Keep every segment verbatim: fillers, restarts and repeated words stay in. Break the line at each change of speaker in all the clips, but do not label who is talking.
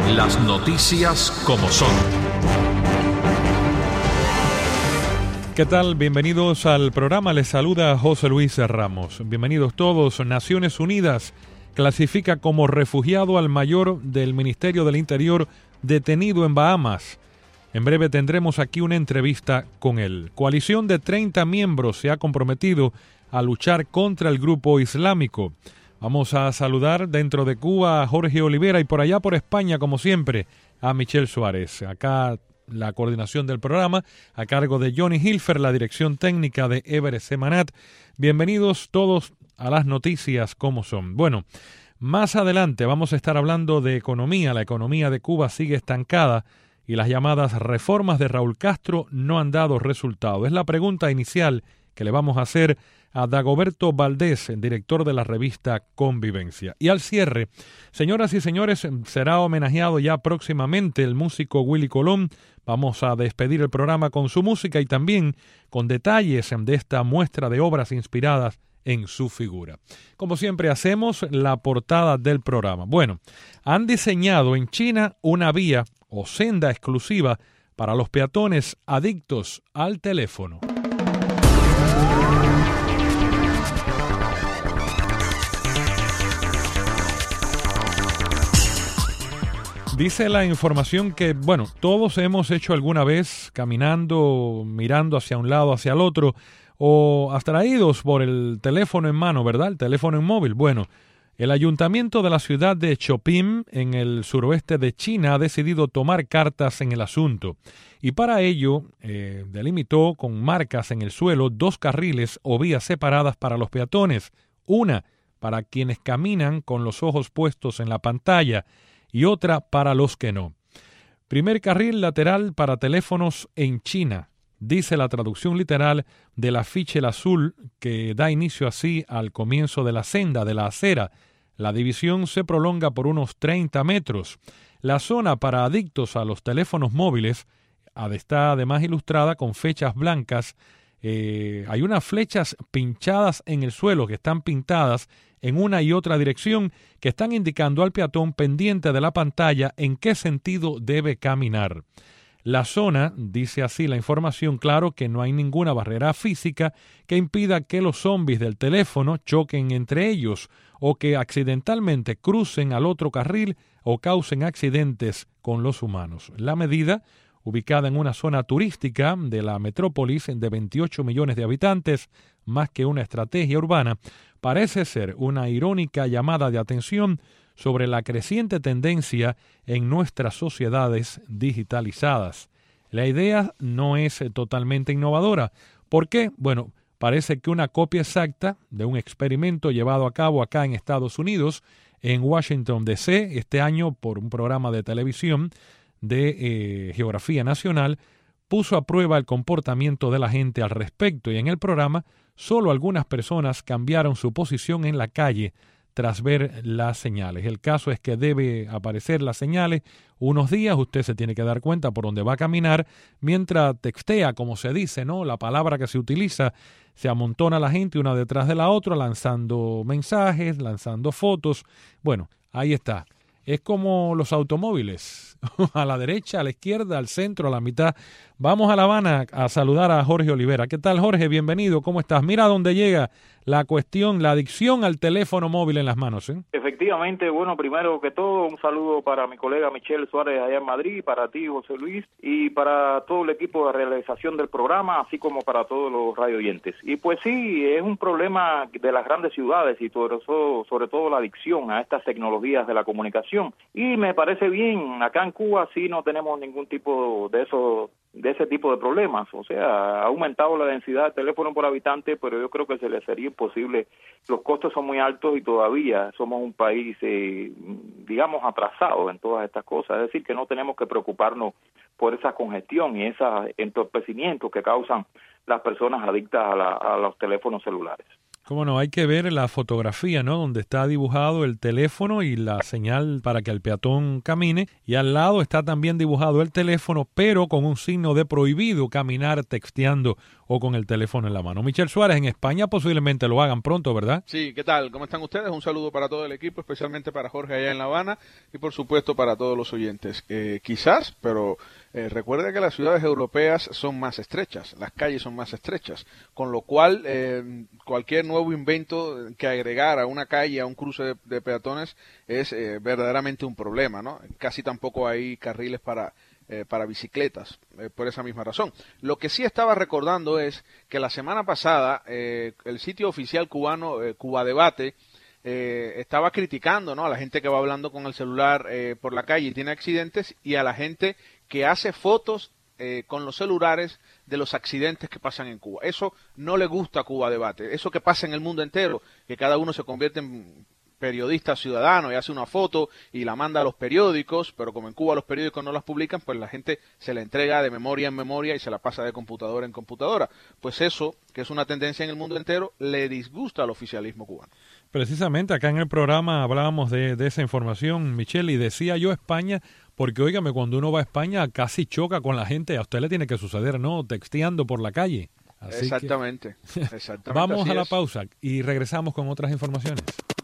Las noticias como son.
¿Qué tal? Bienvenidos al programa. Les saluda José Luis Ramos. Bienvenidos todos. Naciones Unidas clasifica como refugiado al mayor del Ministerio del Interior detenido en Bahamas. En breve tendremos aquí una entrevista con él. Coalición de treinta miembros se ha comprometido a luchar contra el grupo islámico. Vamos a saludar dentro de Cuba a Jorge Olivera y por allá por España, como siempre, a Michelle Suárez. Acá la coordinación del programa a cargo de Johnny Hilfer, la dirección técnica de Everest Semanat. Bienvenidos todos a las noticias como son. Bueno, más adelante vamos a estar hablando de economía. La economía de Cuba sigue estancada y las llamadas reformas de Raúl Castro no han dado resultado. Es la pregunta inicial que le vamos a hacer a Dagoberto Valdés, director de la revista Convivencia. Y al cierre, señoras y señores, será homenajeado ya próximamente el músico Willy Colón. Vamos a despedir el programa con su música y también con detalles de esta muestra de obras inspiradas en su figura. Como siempre hacemos, la portada del programa. Bueno, han diseñado en China una vía o senda exclusiva para los peatones adictos al teléfono. Dice la información que, bueno, todos hemos hecho alguna vez caminando, mirando hacia un lado, hacia el otro, o abstraídos por el teléfono en mano, ¿verdad? El teléfono en móvil. Bueno, el ayuntamiento de la ciudad de Chopin, en el suroeste de China, ha decidido tomar cartas en el asunto. Y para ello, eh, delimitó con marcas en el suelo dos carriles o vías separadas para los peatones. Una para quienes caminan con los ojos puestos en la pantalla, y otra para los que no. Primer carril lateral para teléfonos en China, dice la traducción literal del afiche azul que da inicio así al comienzo de la senda de la acera. La división se prolonga por unos treinta metros. La zona para adictos a los teléfonos móviles está además ilustrada con flechas blancas. Eh, hay unas flechas pinchadas en el suelo que están pintadas en una y otra dirección que están indicando al peatón pendiente de la pantalla en qué sentido debe caminar. La zona, dice así la información, claro que no hay ninguna barrera física que impida que los zombies del teléfono choquen entre ellos o que accidentalmente crucen al otro carril o causen accidentes con los humanos. La medida, ubicada en una zona turística de la metrópolis de veintiocho millones de habitantes, más que una estrategia urbana, parece ser una irónica llamada de atención sobre la creciente tendencia en nuestras sociedades digitalizadas. La idea no es totalmente innovadora. ¿Por qué? Bueno, parece que una copia exacta de un experimento llevado a cabo acá en Estados Unidos, en Washington D C, este año por un programa de televisión de eh, Geografía Nacional, puso a prueba el comportamiento de la gente al respecto y en el programa solo algunas personas cambiaron su posición en la calle tras ver las señales. El caso es que debe aparecer las señales unos días, usted se tiene que dar cuenta por dónde va a caminar, mientras textea, como se dice, ¿no? La palabra que se utiliza, se amontona la gente una detrás de la otra, lanzando mensajes, lanzando fotos. Bueno, ahí está. Es como los automóviles, a la derecha, a la izquierda, al centro, a la mitad. Vamos a La Habana a saludar a Jorge Olivera. ¿Qué tal, Jorge? Bienvenido, ¿cómo estás? Mira dónde llega la cuestión, la adicción al teléfono móvil en las manos, ¿eh?
Efectivamente, bueno, primero que todo, un saludo para mi colega Michelle Suárez allá en Madrid, para ti, José Luis, y para todo el equipo de realización del programa, así como para todos los radio oyentes. Y pues sí, es un problema de las grandes ciudades y sobre todo, sobre todo la adicción a estas tecnologías de la comunicación. Y me parece bien, acá en Cuba sí no tenemos ningún tipo de eso, de ese tipo de problemas. O sea, ha aumentado la densidad de teléfono por habitante, pero yo creo que se le sería imposible. Los costos son muy altos y todavía somos un país, eh, digamos, atrasado en todas estas cosas. Es decir, que no tenemos que preocuparnos por esa congestión y ese entorpecimiento que causan las personas adictas a, la, a los teléfonos celulares.
Cómo no, hay que ver la fotografía, ¿no? Donde está dibujado el teléfono y la señal para que el peatón camine. Y al lado está también dibujado el teléfono, pero con un signo de prohibido caminar texteando o con el teléfono en la mano. Michel Suárez, en España posiblemente lo hagan pronto, ¿verdad?
Sí, ¿qué tal? ¿Cómo están ustedes? Un saludo para todo el equipo, especialmente para Jorge allá en La Habana y por supuesto para todos los oyentes. Eh, quizás, pero eh, recuerde que las ciudades europeas son más estrechas, las calles son más estrechas, con lo cual eh, cualquier nuevo invento que agregar a una calle, a un cruce de, de peatones es eh, verdaderamente un problema, ¿no? Casi tampoco hay carriles para Eh, para bicicletas, eh, por esa misma razón. Lo que sí estaba recordando es que la semana pasada eh, el sitio oficial cubano, eh, Cuba Debate, eh, estaba criticando, ¿no?, a la gente que va hablando con el celular eh, por la calle y tiene accidentes, y a la gente que hace fotos eh, con los celulares de los accidentes que pasan en Cuba. Eso no le gusta a Cuba Debate. Eso que pasa en el mundo entero, que cada uno se convierte en periodista ciudadano y hace una foto y la manda a los periódicos, pero como en Cuba los periódicos no las publican, pues la gente se la entrega de memoria en memoria y se la pasa de computadora en computadora. Pues eso, que es una tendencia en el mundo entero, le disgusta al oficialismo cubano.
Precisamente acá en el programa hablábamos de, de esa información, Michelle, y decía yo España, porque óigame, cuando uno va a España casi choca con la gente, a usted le tiene que suceder, ¿no?, texteando por la calle. Así
exactamente,
que...
exactamente.
Vamos a la
es.
pausa y regresamos con otras informaciones.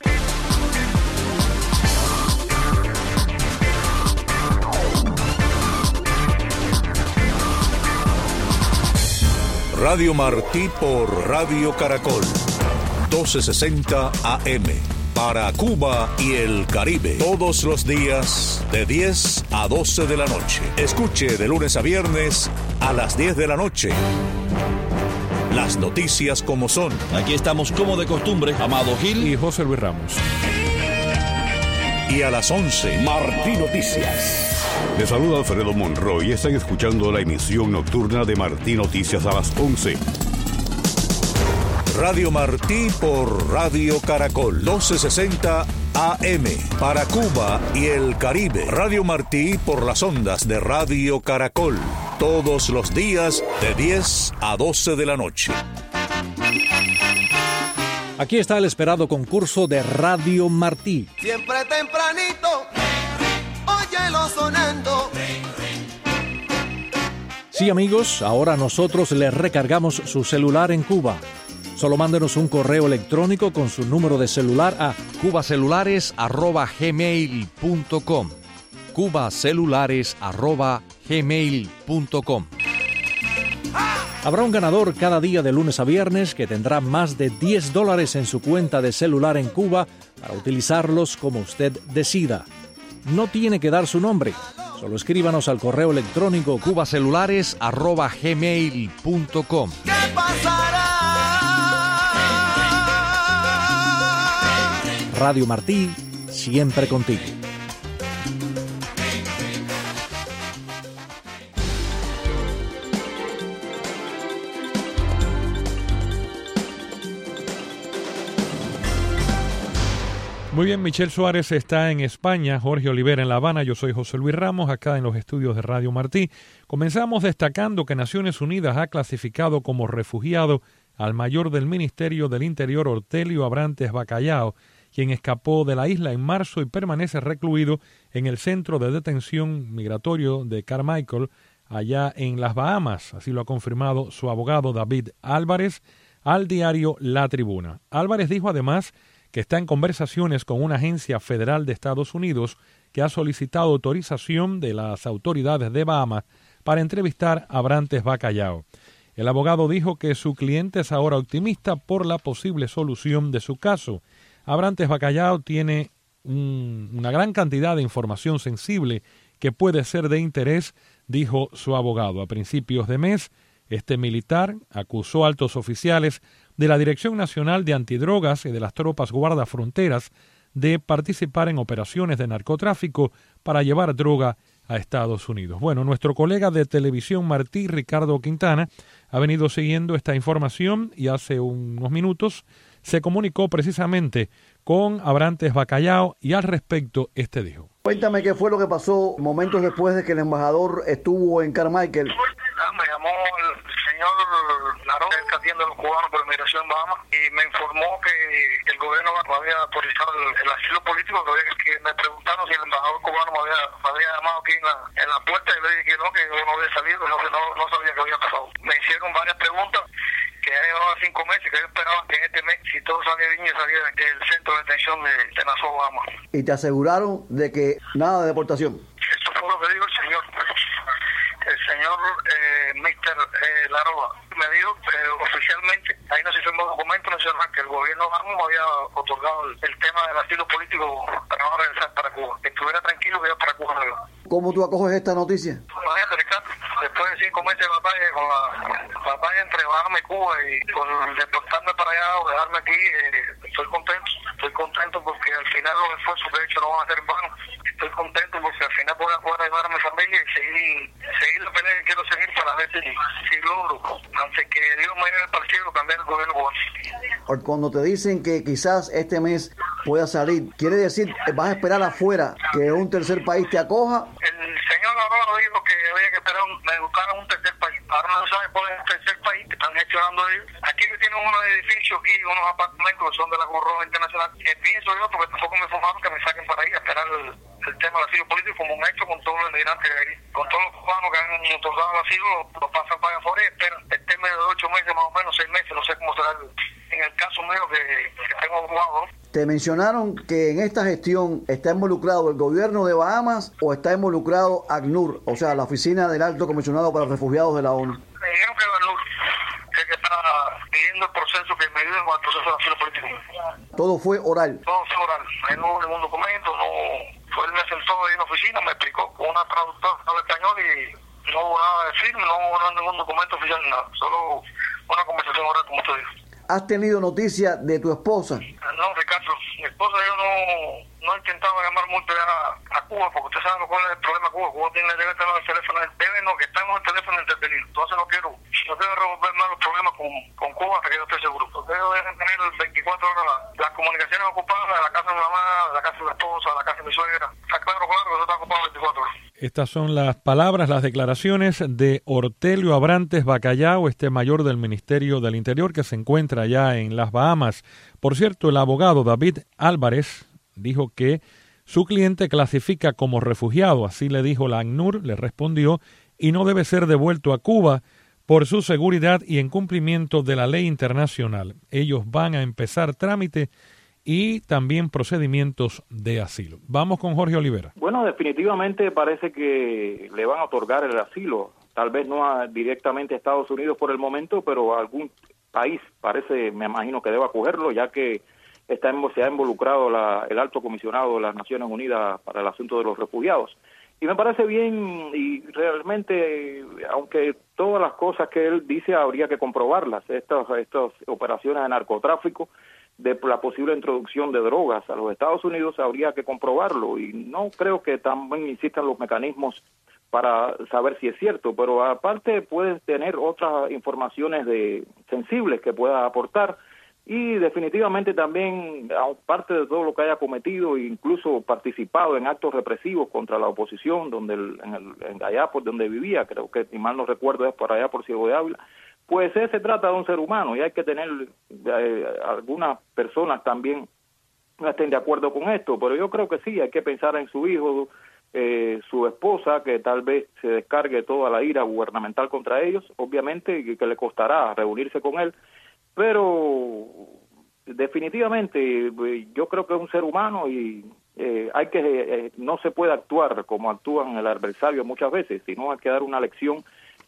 Radio Martí por Radio Caracol, doce sesenta A M, para Cuba y el Caribe, todos los días de diez a doce de la noche. Escuche de lunes a viernes a las diez de la noche. Las noticias como son.
Aquí estamos como de costumbre, Amado Gil
y José Luis Ramos.
Y a las once,
Martí Noticias. Les saluda Alfredo Monroy y están escuchando la emisión nocturna de Martí Noticias a las once.
Radio Martí por Radio Caracol, doce sesenta A M, para Cuba y el Caribe. Radio Martí por las ondas de Radio Caracol, todos los días de diez a doce de la noche.
Aquí está el esperado concurso de Radio Martí.
Siempre tempranito, óyelo sonando.
Sí, amigos, ahora nosotros les recargamos su celular en Cuba. Solo mándenos un correo electrónico con su número de celular a
cubacelulares arroba gmail punto com. cubacelulares arroba gmail punto com.
Habrá un ganador cada día de lunes a viernes que tendrá más de diez dólares en su cuenta de celular en Cuba para utilizarlos como usted decida. No tiene que dar su nombre, solo escríbanos al correo electrónico
cubacelulares arroba gmail punto com.
¿Qué pasará?
Radio Martí, siempre contigo.
Muy bien, Michel Suárez está en España, Jorge Olivera en La Habana, yo soy José Luis Ramos, acá en los estudios de Radio Martí. Comenzamos destacando que Naciones Unidas ha clasificado como refugiado al mayor del Ministerio del Interior, Ortelio Abrantes Bacallao, quien escapó de la isla en marzo y permanece recluido en el centro de detención migratorio de Carmichael, allá en las Bahamas. Así lo ha confirmado su abogado David Álvarez al diario La Tribuna. Álvarez dijo además que está en conversaciones con una agencia federal de Estados Unidos que ha solicitado autorización de las autoridades de Bahamas para entrevistar a Abrantes Bacallao. El abogado dijo que su cliente es ahora optimista por la posible solución de su caso. Abrantes Bacallao tiene un, una gran cantidad de información sensible que puede ser de interés, dijo su abogado. A principios de mes, este militar acusó a altos oficiales de la Dirección Nacional de Antidrogas y de las tropas guardafronteras de participar en operaciones de narcotráfico para llevar droga a Estados Unidos. Bueno, nuestro colega de Televisión Martí, Ricardo Quintana, ha venido siguiendo esta información y hace unos minutos se comunicó precisamente con Abrantes Bacallao y al respecto este dijo.
Cuéntame qué fue lo que pasó momentos después de que el embajador estuvo en Carmichael.
Me llamó el señor Larón del atiende a los cubanos por inmigración en Bahamas, y me informó que el gobierno no había autorizado el, el asilo político, que, había, que me preguntaron si el embajador cubano me había, me había llamado aquí en la, en la puerta, y le dije que no, que yo no había salido, no, que no, no sabía qué había pasado. Me hicieron varias preguntas, que ya llevaba cinco meses, que yo esperaba que en este mes, si todo salía bien, yo salía del centro de detención de, de Nassau, Bahamas.
¿Y te aseguraron de que nada de deportación?
Eso fue lo que dijo el señor. El señor eh, mister Eh, Laroa me dijo eh, oficialmente, ahí no se firmó documento, no se firmó que el gobierno Bahamas me había otorgado el, el tema del asilo político para no regresar para Cuba. Que estuviera tranquilo que yo para Cuba no iba.
¿Cómo tú acoges esta noticia?
Imagínate, Ricardo, después de cinco meses de batalla, con la batalla entre Bahamas y Cuba, y con el deportarme para allá o dejarme aquí, eh, estoy contento. Estoy contento porque al final los esfuerzos que he hecho no van a ser en vano. Estoy contento porque al final voy a poder ayudar a mi familia y seguir, seguir la pelea que quiero seguir para ver si, si logro, antes que Dios me lleve para el cielo, cambiar el gobierno cubano.
Cuando te dicen que quizás este mes pueda salir, ¿quiere decir vas a esperar afuera que un tercer país te acoja?
El señor Navarro dijo que había que esperar, un, me buscaran un tercer país. Ahora no sabe cuál es el tercer país que están gestionando ellos. Aquí tienen unos edificios y unos apartamentos que son de la Cruz Roja Internacional. Que pienso yo, porque tampoco me informaron, que me saquen para ahí a esperar el, el tema del asilo político, como un hecho con todos los inmigrantes que hay. Con todos los cubanos que han otorgado el asilo, lo pasan para afuera y esperan. El tema de ocho meses, más o menos seis meses, no sé cómo será el, en el caso mío que, que tengo abogado.
Te mencionaron que en esta gestión está involucrado el gobierno de Bahamas o está involucrado ACNUR, o sea, la Oficina del Alto Comisionado para Refugiados de la ONU.
Me dijeron que ACNUR, que, que está pidiendo el proceso, que me ayuden con el proceso de asilo político.
Todo fue oral.
Todo fue oral, no hubo ningún documento, no. Fue él me sentó ahí en la oficina, me explicó con una traductora al español y no hubo nada de firme, no hubo ningún documento oficial, nada, solo una conversación oral, como usted dijo.
¿Has tenido noticia de tu esposa?
No, Ricardo, mi esposa yo no, no intentaba llamar mucho a, a Cuba, porque usted sabe cuál es el problema de Cuba. Cuba tiene, debe tener el teléfono, debe no, que estamos en el teléfono intervenido. Entonces no quiero, no quiero resolver más los problemas con, con Cuba hasta que yo esté seguro. Porque ellos deben tener veinticuatro horas las, las comunicaciones ocupadas, de la casa de mi mamá, de la casa de mi esposa, de la casa de mi suegra. Está claro, claro, que eso está ocupado veinticuatro horas.
Estas son las palabras, las declaraciones de Ortelio Abrantes Bacallao, este mayor del Ministerio del Interior que se encuentra allá en las Bahamas. Por cierto, el abogado David Álvarez dijo que su cliente clasifica como refugiado, así le dijo la ACNUR, le respondió, y no debe ser devuelto a Cuba por su seguridad y en cumplimiento de la ley internacional. Ellos van a empezar trámite y también procedimientos de asilo. Vamos con Jorge Olivera.
Bueno, definitivamente parece que le van a otorgar el asilo, tal vez no a, directamente a Estados Unidos por el momento, pero a algún país parece, me imagino que deba acogerlo, ya que está, se ha involucrado la, el alto comisionado de las Naciones Unidas para el asunto de los refugiados. Y me parece bien, y realmente, aunque todas las cosas que él dice habría que comprobarlas, estas, estas operaciones de narcotráfico, de la posible introducción de drogas a los Estados Unidos, habría que comprobarlo, y no creo que también existan los mecanismos para saber si es cierto, pero aparte puedes tener otras informaciones de sensibles que pueda aportar, y definitivamente también, aparte de todo lo que haya cometido, incluso participado en actos represivos contra la oposición, donde el, en el, en allá por donde vivía, creo que, si mal no recuerdo, es por allá por Ciego de Ávila, pues se trata de un ser humano y hay que tener, eh, algunas personas también no estén de acuerdo con esto, pero yo creo que sí, hay que pensar en su hijo, eh, su esposa, que tal vez se descargue toda la ira gubernamental contra ellos, obviamente que, que le costará reunirse con él, pero definitivamente yo creo que es un ser humano y eh, hay que eh, no se puede actuar como actúan el adversario muchas veces, sino hay que dar una lección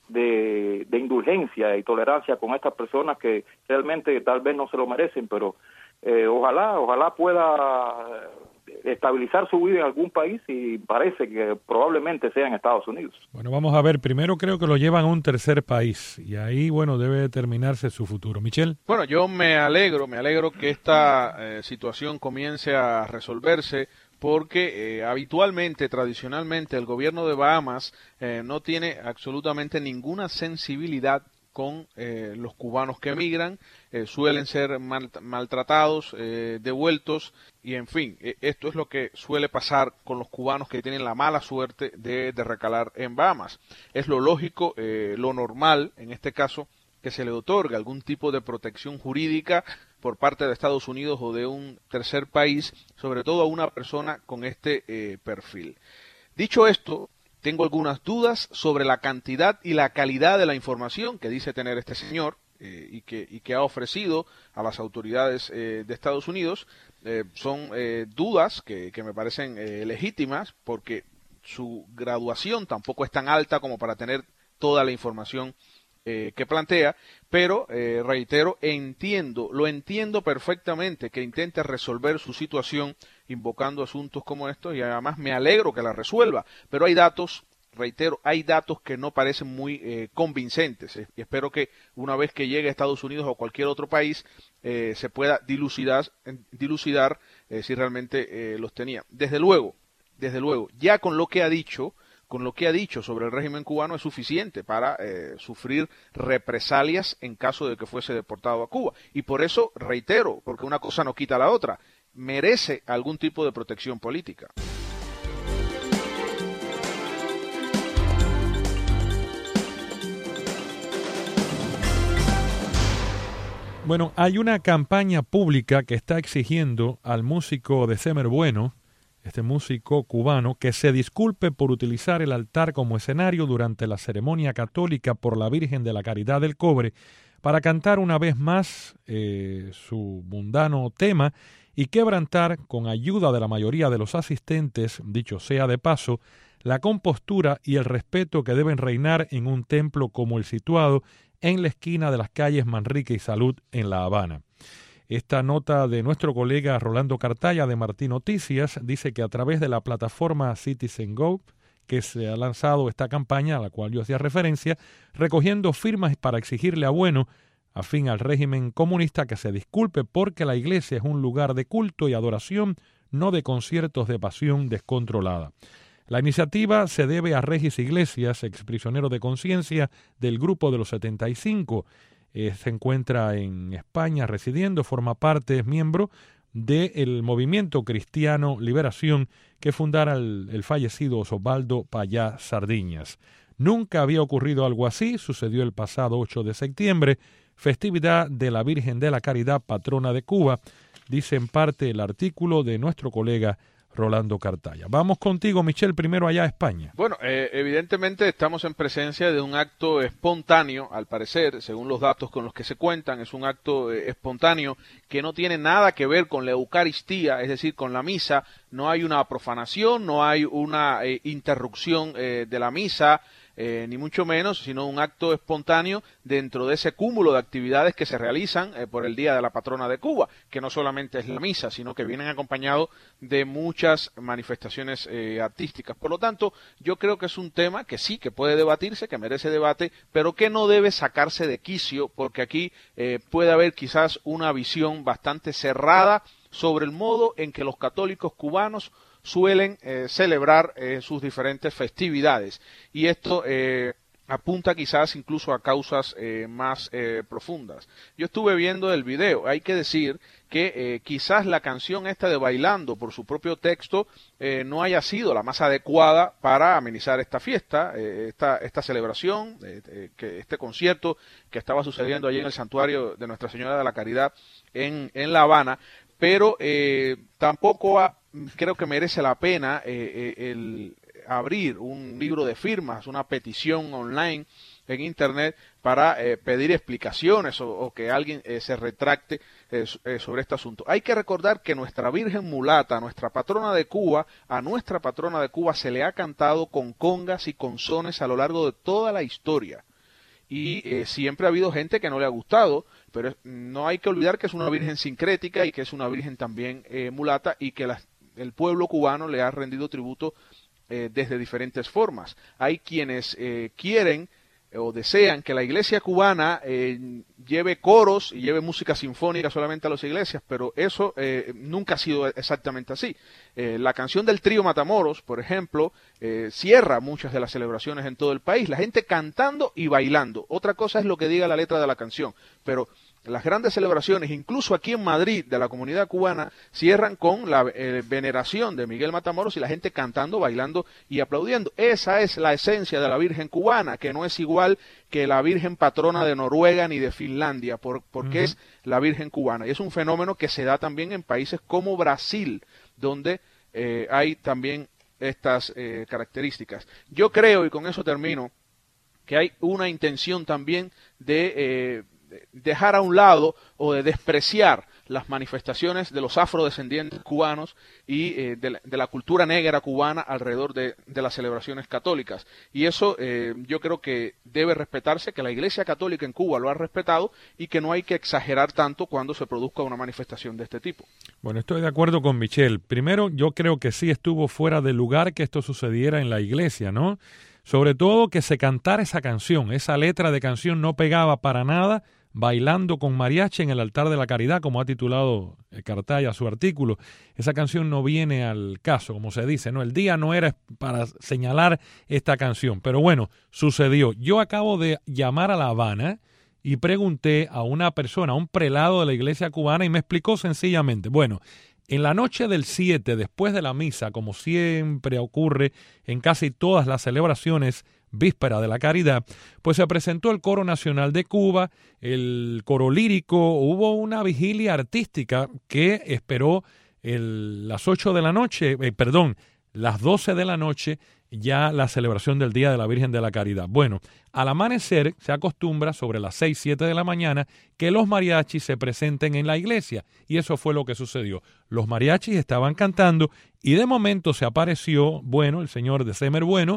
de, de indulgencia y tolerancia con estas personas que realmente tal vez no se lo merecen, pero eh, ojalá, ojalá pueda estabilizar su vida en algún país y parece que probablemente sea en Estados Unidos.
Bueno, vamos a ver, primero creo que lo llevan a un tercer país y ahí, bueno, debe determinarse su futuro. Michelle.
Bueno, yo me alegro, me alegro que esta eh, situación comience a resolverse, porque eh, habitualmente, tradicionalmente, el gobierno de Bahamas eh, no tiene absolutamente ninguna sensibilidad con eh, los cubanos que emigran, eh, suelen ser mal, maltratados, eh, devueltos, y en fin, eh, esto es lo que suele pasar con los cubanos que tienen la mala suerte de, de recalar en Bahamas. Es lo lógico, eh, lo normal, en este caso, que se le otorga algún tipo de protección jurídica por parte de Estados Unidos o de un tercer país, sobre todo a una persona con este eh, perfil. Dicho esto, tengo algunas dudas sobre la cantidad y la calidad de la información que dice tener este señor eh, y, que, y que ha ofrecido a las autoridades eh, de Estados Unidos. Eh, son eh, dudas que, que me parecen eh, legítimas, porque su graduación tampoco es tan alta como para tener toda la información eh, que plantea, pero eh, reitero, entiendo, lo entiendo perfectamente que intente resolver su situación invocando asuntos como estos, y además me alegro que la resuelva, pero hay datos, reitero, hay datos que no parecen muy eh, convincentes, eh, y espero que una vez que llegue a Estados Unidos o cualquier otro país eh, se pueda dilucidar, dilucidar eh, si realmente eh, los tenía. Desde luego, desde luego, ya con lo que ha dicho, con lo que ha dicho sobre el régimen cubano es suficiente para eh, sufrir represalias en caso de que fuese deportado a Cuba. Y por eso, reitero, porque una cosa no quita la otra, merece algún tipo de protección política.
Bueno, hay una campaña pública que está exigiendo al músico December Bueno, este músico cubano, que se disculpe por utilizar el altar como escenario durante la ceremonia católica por la Virgen de la Caridad del Cobre para cantar una vez más eh, su mundano tema y quebrantar, con ayuda de la mayoría de los asistentes, dicho sea de paso, la compostura y el respeto que deben reinar en un templo como el situado en la esquina de las calles Manrique y Salud en La Habana. Esta nota de nuestro colega Rolando Cartaya de Martín Noticias dice que a través de la plataforma Citizen Go, que se ha lanzado esta campaña a la cual yo hacía referencia, recogiendo firmas para exigirle a Bueno, afín al régimen comunista, que se disculpe porque la iglesia es un lugar de culto y adoración, no de conciertos de pasión descontrolada. La iniciativa se debe a Regis Iglesias, exprisionero de conciencia del Grupo de los setenta y cinco. Eh, se encuentra en España residiendo, forma parte, es miembro del movimiento cristiano Liberación que fundara el, el fallecido Osvaldo Payá Sardiñas. Nunca había ocurrido algo así, sucedió el pasado ocho de septiembre, festividad de la Virgen de la Caridad, patrona de Cuba, dice en parte el artículo de nuestro colega Rolando Cartaya. Vamos contigo, Michel, primero allá a España.
Bueno, eh, evidentemente estamos en presencia de un acto espontáneo, al parecer, según los datos con los que se cuentan, es un acto eh, espontáneo que no tiene nada que ver con la Eucaristía, es decir, con la misa. No hay una profanación, no hay una eh, interrupción eh, de la misa, Eh, ni mucho menos, sino un acto espontáneo dentro de ese cúmulo de actividades que se realizan eh, por el Día de la Patrona de Cuba, que no solamente es la misa, sino que vienen acompañados de muchas manifestaciones eh, artísticas. Por lo tanto, yo creo que es un tema que sí, que puede debatirse, que merece debate, pero que no debe sacarse de quicio, porque aquí eh, puede haber quizás una visión bastante cerrada sobre el modo en que los católicos cubanos suelen eh, celebrar eh, sus diferentes festividades, y esto eh, apunta quizás incluso a causas eh, más eh, profundas. Yo estuve viendo el video, hay que decir que eh, quizás la canción esta de Bailando, por su propio texto, eh, no haya sido la más adecuada para amenizar esta fiesta, eh, esta, esta celebración, eh, eh, que este concierto que estaba sucediendo allí en el santuario de Nuestra Señora de la Caridad en, en La Habana, pero eh, tampoco ha creo que merece la pena eh, eh, el abrir un libro de firmas, una petición online en Internet para eh, pedir explicaciones o, o que alguien eh, se retracte eh, sobre este asunto. Hay que recordar que nuestra Virgen Mulata, nuestra patrona de Cuba, a nuestra patrona de Cuba se le ha cantado con congas y con sones a lo largo de toda la historia. Y eh, siempre ha habido gente que no le ha gustado, pero no hay que olvidar que es una virgen sincrética y que es una virgen también eh, mulata, y que las el pueblo cubano le ha rendido tributo eh, desde diferentes formas. Hay quienes eh, quieren eh, o desean que la iglesia cubana eh, lleve coros y lleve música sinfónica solamente a las iglesias, pero eso eh, nunca ha sido exactamente así. Eh, la canción del trío Matamoros, por ejemplo, eh, cierra muchas de las celebraciones en todo el país, la gente cantando y bailando. Otra cosa es lo que diga la letra de la canción, pero las grandes celebraciones, incluso aquí en Madrid, de la comunidad cubana, cierran con la eh, veneración de Miguel Matamoros y la gente cantando, bailando y aplaudiendo. Esa es la esencia de la Virgen cubana, que no es igual que la Virgen patrona de Noruega ni de Finlandia, por, porque uh-huh. es la Virgen cubana. Y es un fenómeno que se da también en países como Brasil, donde eh, hay también estas eh, características. Yo creo, y con eso termino, que hay una intención también de eh, dejar a un lado o de despreciar las manifestaciones de los afrodescendientes cubanos y eh, de, la, de la cultura negra cubana alrededor de, de las celebraciones católicas. Y eso eh, yo creo que debe respetarse, que la Iglesia Católica en Cuba lo ha respetado y que no hay que exagerar tanto cuando se produzca una manifestación de este tipo.
Bueno, estoy de acuerdo con Michelle. Primero, yo creo que sí estuvo fuera de lugar que esto sucediera en la iglesia, ¿no? Sobre todo que se cantara esa canción, esa letra de canción no pegaba para nada, bailando con mariachi en el altar de la caridad, como ha titulado Cartaya su artículo. Esa canción no viene al caso, como se dice, ¿no? El día no era para señalar esta canción, pero bueno, sucedió. Yo acabo de llamar a La Habana y pregunté a una persona, a un prelado de la iglesia cubana, y me explicó sencillamente, bueno, en la noche del siete, después de la misa, como siempre ocurre en casi todas las celebraciones víspera de la caridad, pues se presentó el Coro Nacional de Cuba, el coro lírico, hubo una vigilia artística que esperó el, las ocho de la noche, eh, perdón, las doce de la noche, ya la celebración del Día de la Virgen de la Caridad. Bueno, al amanecer se acostumbra sobre las seis, siete de la mañana que los mariachis se presenten en la iglesia, y eso fue lo que sucedió. Los mariachis estaban cantando y de momento se apareció, bueno, el señor Decémer Bueno,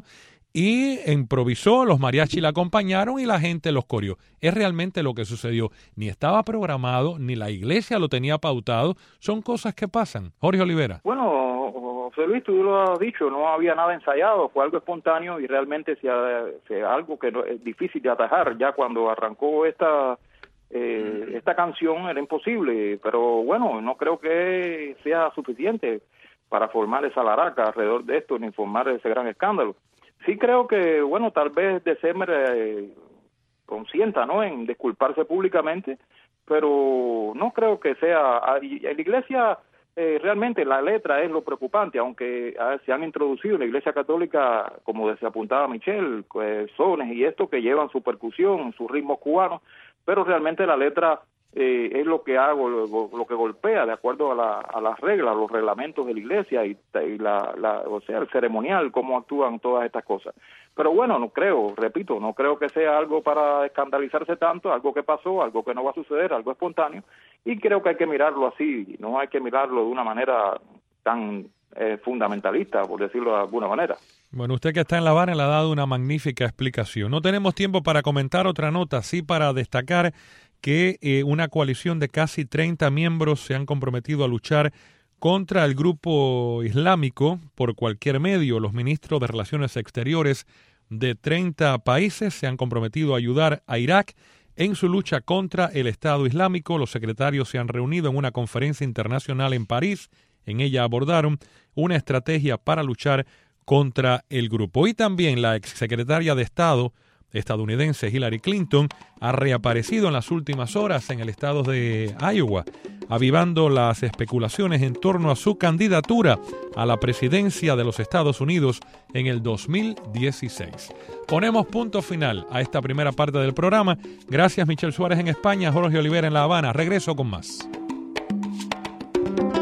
y improvisó, los mariachis la acompañaron y la gente los coreó. Es realmente lo que sucedió. Ni estaba programado, ni la iglesia lo tenía pautado. Son cosas que pasan. Jorge Olivera.
Bueno, José Luis, tú lo has dicho, no había nada ensayado, fue algo espontáneo y realmente si, si algo que no, es difícil de atajar. Ya cuando arrancó esta eh, esta canción era imposible, pero bueno, no creo que sea suficiente para formar esa laraca alrededor de esto ni formar ese gran escándalo. Sí creo que, bueno, tal vez Decémer eh, consienta, ¿no?, en disculparse públicamente, pero no creo que sea... En la iglesia, eh, realmente la letra es lo preocupante, aunque eh, se han introducido en la iglesia católica, como se apuntaba Michelle, pues, sones y esto que llevan su percusión, sus ritmos cubanos, pero realmente la letra eh, es lo que hago, lo, lo que golpea de acuerdo a, la, a las reglas, los reglamentos de la iglesia y, y la, la, o sea, el ceremonial, cómo actúan todas estas cosas. Pero bueno, no creo, repito, no creo que sea algo para escandalizarse tanto, algo que pasó, algo que no va a suceder, algo espontáneo, y creo que hay que mirarlo así, no hay que mirarlo de una manera tan eh, fundamentalista, por decirlo de alguna manera.
Bueno, usted que está en La Habana le ha dado una magnífica explicación. No tenemos tiempo para comentar otra nota, sí para destacar que eh, una coalición de casi treinta miembros se han comprometido a luchar contra el grupo islámico por cualquier medio. Los ministros de Relaciones Exteriores de treinta países se han comprometido a ayudar a Irak en su lucha contra el Estado Islámico. Los secretarios se han reunido en una conferencia internacional en París. En ella abordaron una estrategia para luchar contra el grupo. Y también la exsecretaria de Estado estadounidense Hillary Clinton ha reaparecido en las últimas horas en el estado de Iowa, avivando las especulaciones en torno a su candidatura a la presidencia de los Estados Unidos en el dos mil dieciséis. Ponemos punto final a esta primera parte del programa. Gracias, Michelle Suárez en España, Jorge Olivera en La Habana. Regreso con más.